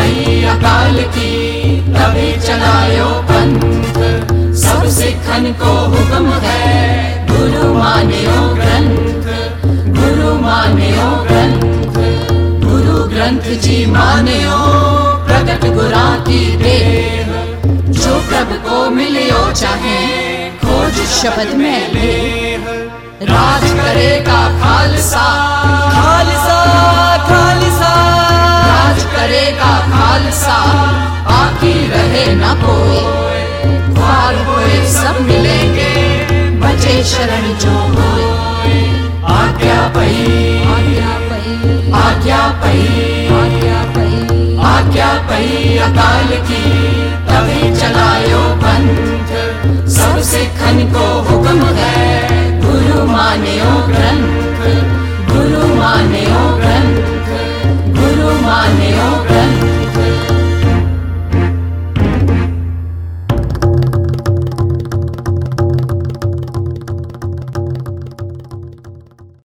पई अकाल की, तभी चलायो पंथ। सब सिखन को हुक्म है, गुरु मान्यो ग्रंथ, गुरु मान्यो ग्रंथ। गुरु ग्रंथ जी मान्यो प्रगट गुरा की देह, जो प्रभु को मिलियो चाहे खोज शब्द में लेह। राज करेगा खालसा, खालसा खालसा, राज करेगा खालसा, बाकी रहे न कोई। द्वार हुए सब मिलेंगे, बचे शरण जो होए। आज्ञा पई, आज्ञा पई, आज्ञा पई, आज्ञा पई, आज्ञा पई अकाल की,